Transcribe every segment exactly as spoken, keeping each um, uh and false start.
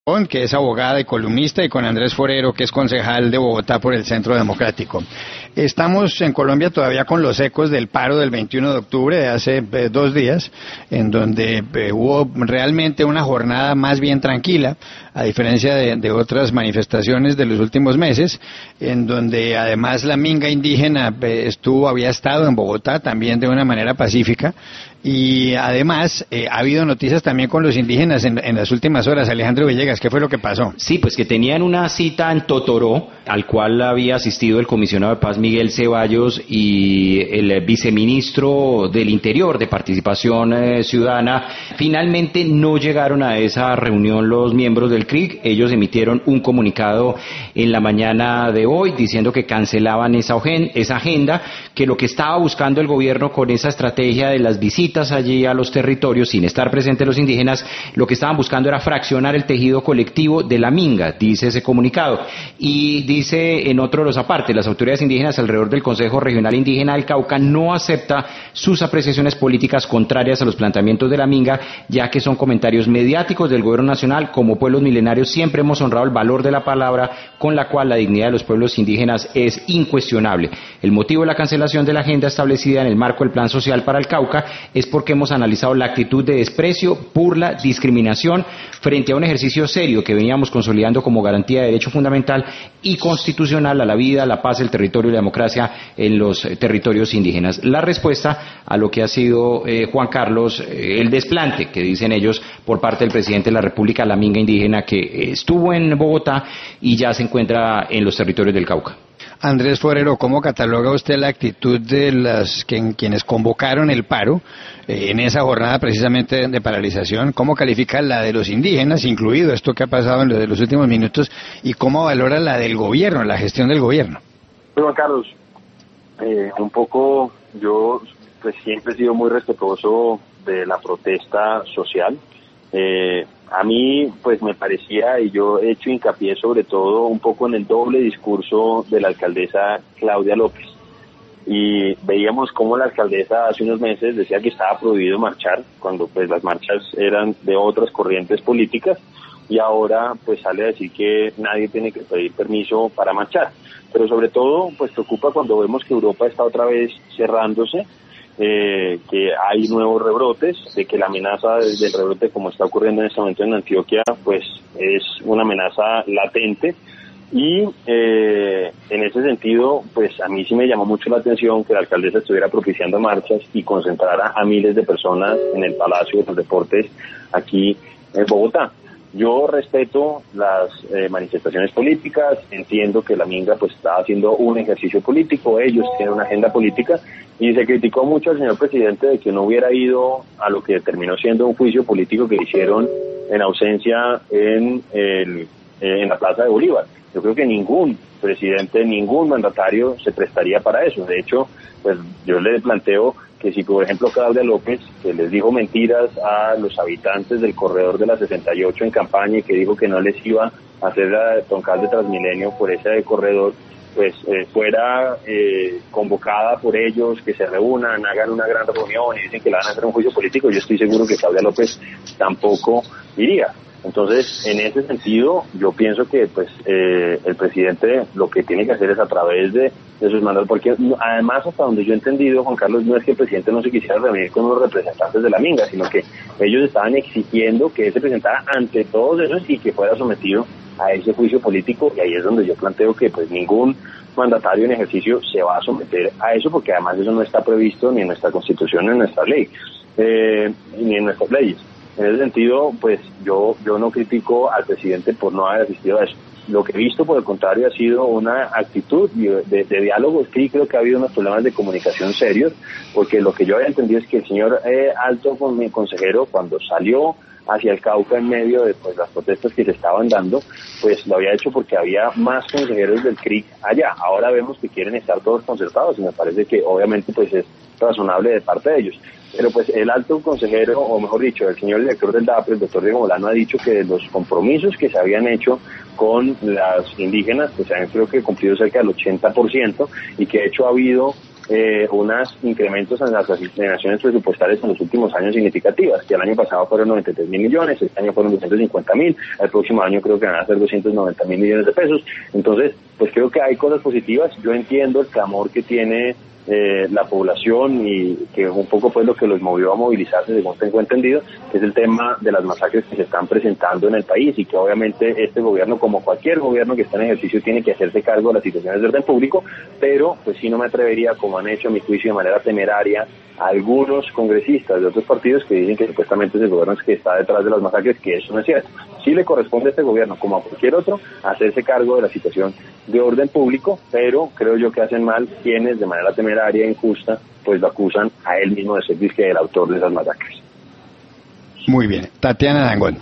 que es abogada y columnista, y con Andrés Forero, que es concejal de Bogotá por el Centro Democrático. Estamos en Colombia todavía con los ecos del paro del veintiuno de octubre de hace eh, dos días, en donde eh, hubo realmente una jornada más bien tranquila, a diferencia de, de otras manifestaciones de los últimos meses, en donde además la minga indígena eh, estuvo, había estado en Bogotá también de una manera pacífica, y además eh, ha habido noticias también con los indígenas en, en las últimas horas. Alejandro Villegas, ¿qué fue lo que pasó? Sí, pues que tenían una cita en Totoró, al cual había asistido el comisionado de paz Miguel Ceballos y el viceministro del Interior de Participación eh, Ciudadana. Finalmente no llegaron a esa reunión los miembros del C R I C. Ellos emitieron un comunicado en la mañana de hoy diciendo que cancelaban esa, esa agenda, que lo que estaba buscando el gobierno con esa estrategia de las visitas allí a los territorios sin estar presentes los indígenas, lo que estaban buscando era fraccionar el tejido colectivo de la minga, dice ese comunicado. Y dice en otro de los apartes, las autoridades indígenas alrededor del Consejo Regional Indígena del Cauca no acepta sus apreciaciones políticas contrarias a los planteamientos de la minga, ya que son comentarios mediáticos del gobierno nacional. Como pueblos milenarios siempre hemos honrado el valor de la palabra, con la cual la dignidad de los pueblos indígenas es incuestionable. El motivo de la cancelación de la agenda establecida en el marco del Plan Social para el Cauca es porque hemos analizado la actitud de desprecio, burla, discriminación frente a un ejercicio serio que veníamos consolidando como garantía de derecho fundamental y constitucional a la vida, la paz, el territorio y la democracia en los territorios indígenas. La respuesta a lo que ha sido, eh, Juan Carlos, eh, el desplante que dicen ellos por parte del presidente de la República, la minga indígena, que eh, estuvo en Bogotá y ya se encuentra en los territorios del Cauca. Andrés Forero, ¿cómo cataloga usted la actitud de las que, quienes convocaron el paro eh, en esa jornada precisamente de paralización? ¿Cómo califica la de los indígenas, incluido esto que ha pasado en los, de los últimos minutos, y cómo valora la del gobierno, la gestión del gobierno? Bueno, Carlos, eh, un poco yo pues siempre he sido muy respetuoso de la protesta social. Eh, a mí pues me parecía, y yo he hecho hincapié sobre todo un poco en el doble discurso de la alcaldesa Claudia López, y veíamos cómo la alcaldesa hace unos meses decía que estaba prohibido marchar, cuando pues las marchas eran de otras corrientes políticas, y ahora pues sale a decir que nadie tiene que pedir permiso para marchar. Pero sobre todo pues preocupa cuando vemos que Europa está otra vez cerrándose, Eh, que hay nuevos rebrotes, de que la amenaza del rebrote, como está ocurriendo en este momento en Antioquia, pues es una amenaza latente. Y eh, en ese sentido, pues a mí sí me llamó mucho la atención que la alcaldesa estuviera propiciando marchas y concentrara a miles de personas en el Palacio de los Deportes aquí en Bogotá. Yo respeto las eh, manifestaciones políticas, entiendo que la minga pues está haciendo un ejercicio político, ellos tienen una agenda política, y se criticó mucho al señor presidente de que no hubiera ido a lo que terminó siendo un juicio político que hicieron en ausencia en, el, en la Plaza de Bolívar. Yo creo que ningún presidente, ningún mandatario se prestaría para eso. De hecho, pues yo le planteo que si, por ejemplo, Claudia López, que les dijo mentiras a los habitantes del corredor de la sesenta y ocho en campaña y que dijo que no les iba a hacer la troncal de Transmilenio por ese corredor, pues eh, fuera eh, convocada por ellos, que se reúnan, hagan una gran reunión y dicen que le van a hacer un juicio político, yo estoy seguro que Claudia López tampoco iría. Entonces, en ese sentido, yo pienso que pues eh, el presidente lo que tiene que hacer es a través de, de sus mandatos, porque además, hasta donde yo he entendido, Juan Carlos, no es que el presidente no se quisiera reunir con los representantes de la minga, sino que ellos estaban exigiendo que él se presentara ante todos esos y que fuera sometido a ese juicio político, y ahí es donde yo planteo que pues ningún mandatario en ejercicio se va a someter a eso, porque además eso no está previsto ni en nuestra Constitución ni en nuestra ley, eh, ni en nuestras leyes. En ese sentido, pues yo yo no critico al presidente por no haber asistido a eso. Lo que he visto, por el contrario, ha sido una actitud de, de, de diálogo. Sí, creo que ha habido unos problemas de comunicación serios, porque lo que yo había entendido es que el señor eh, Alto, con mi consejero, cuando salió hacia el Cauca en medio de pues, las protestas que se estaban dando, pues lo había hecho porque había más consejeros del C R I C allá. Ahora vemos que quieren estar todos concertados, y me parece que obviamente pues es razonable de parte de ellos. Pero pues el alto consejero, o mejor dicho, el señor director del D A P R, el doctor Diego Molano, ha dicho que de los compromisos que se habían hecho con las indígenas, pues se han creo que cumplido cerca del ochenta por ciento, y que de hecho ha habido eh, unos incrementos en las asignaciones presupuestarias en los últimos años significativas, que el año pasado fueron noventa y tres mil millones, este año fueron doscientos cincuenta mil, el próximo año creo que van a ser doscientos noventa mil millones de pesos. Entonces, pues creo que hay cosas positivas. Yo entiendo el clamor que tiene Eh, la población y que un poco fue lo que los movió a movilizarse, según tengo entendido, que es el tema de las masacres que se están presentando en el país y que obviamente este gobierno, como cualquier gobierno que está en ejercicio, tiene que hacerse cargo de las situaciones de orden público, pero pues sí no me atrevería, como han hecho a mi juicio de manera temeraria algunos congresistas de otros partidos que dicen que supuestamente es el gobierno que está detrás de las masacres, que eso no es cierto. Sí le corresponde a este gobierno, como a cualquier otro, hacerse cargo de la situación de orden público, pero creo yo que hacen mal quienes de manera temeraria e injusta pues lo acusan a él mismo de ser disque el autor de esas masacres. Muy bien. Tatiana Dangond.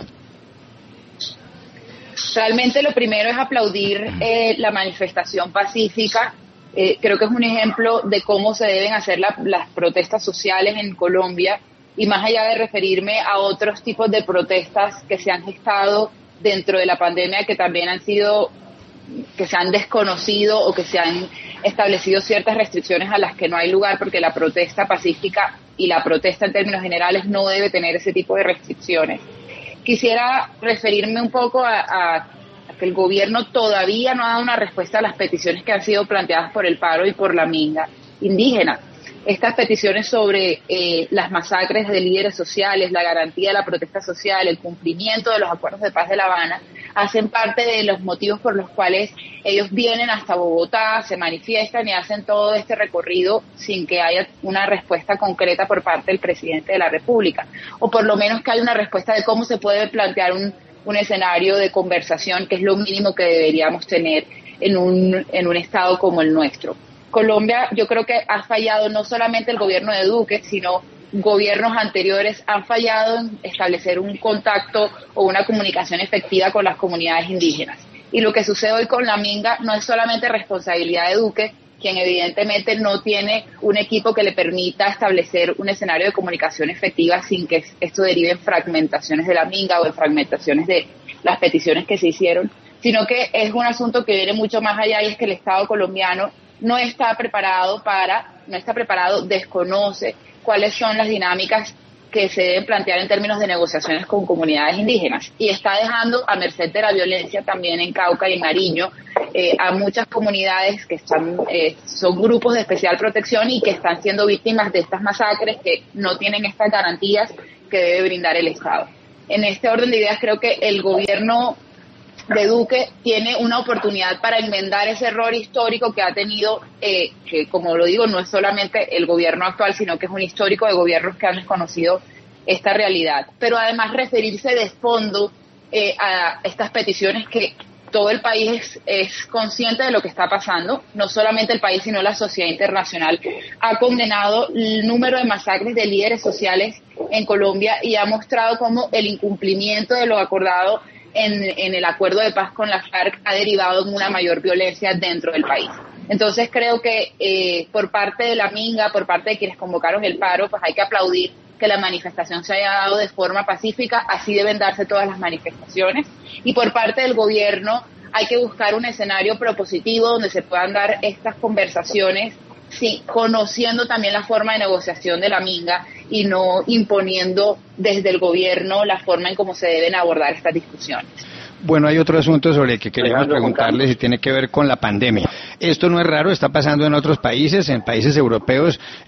Realmente lo primero es aplaudir eh, la manifestación pacífica. Eh, creo que es un ejemplo de cómo se deben hacer la, las protestas sociales en Colombia, y más allá de referirme a otros tipos de protestas que se han gestado dentro de la pandemia, que también han sido, que se han desconocido o que se han establecido ciertas restricciones a las que no hay lugar, porque la protesta pacífica y la protesta en términos generales no debe tener ese tipo de restricciones. Quisiera referirme un poco a, a que el gobierno todavía no ha dado una respuesta a las peticiones que han sido planteadas por el paro y por la minga indígena. Estas peticiones sobre eh, las masacres de líderes sociales, la garantía de la protesta social, el cumplimiento de los acuerdos de paz de La Habana, hacen parte de los motivos por los cuales ellos vienen hasta Bogotá, se manifiestan y hacen todo este recorrido sin que haya una respuesta concreta por parte del presidente de la República, o por lo menos que haya una respuesta de cómo se puede plantear un un escenario de conversación, que es lo mínimo que deberíamos tener en un, en un estado como el nuestro. Colombia, yo creo que ha fallado, no solamente el gobierno de Duque, sino gobiernos anteriores han fallado en establecer un contacto o una comunicación efectiva con las comunidades indígenas. Y lo que sucede hoy con la minga no es solamente responsabilidad de Duque, quien evidentemente no tiene un equipo que le permita establecer un escenario de comunicación efectiva sin que esto derive en fragmentaciones de la minga o en fragmentaciones de las peticiones que se hicieron, sino que es un asunto que viene mucho más allá, y es que el Estado colombiano no está preparado para, no está preparado, desconoce cuáles son las dinámicas que se deben plantear en términos de negociaciones con comunidades indígenas, y está dejando a merced de la violencia también en Cauca y en Nariño eh, a muchas comunidades que están eh, son grupos de especial protección y que están siendo víctimas de estas masacres, que no tienen estas garantías que debe brindar el Estado. En este orden de ideas, creo que el gobierno de Duque tiene una oportunidad para enmendar ese error histórico que ha tenido, eh, que como lo digo, no es solamente el gobierno actual, sino que es un histórico de gobiernos que han desconocido esta realidad. Pero además referirse de fondo eh, a estas peticiones, que todo el país es, es consciente de lo que está pasando, no solamente el país, sino la sociedad internacional ha condenado el número de masacres de líderes sociales en Colombia y ha mostrado cómo el incumplimiento de lo acordado En, en el acuerdo de paz con la FARC ha derivado en una mayor violencia dentro del país. Entonces creo que eh, por parte de la minga, por parte de quienes convocaron el paro, pues hay que aplaudir que la manifestación se haya dado de forma pacífica, así deben darse todas las manifestaciones, y por parte del gobierno hay que buscar un escenario propositivo donde se puedan dar estas conversaciones, sí, conociendo también la forma de negociación de la minga y no imponiendo desde el gobierno la forma en cómo se deben abordar estas discusiones. Bueno, hay otro asunto sobre el que queríamos preguntarles y tiene que ver con la pandemia. Esto no es raro, está pasando en otros países, en países europeos.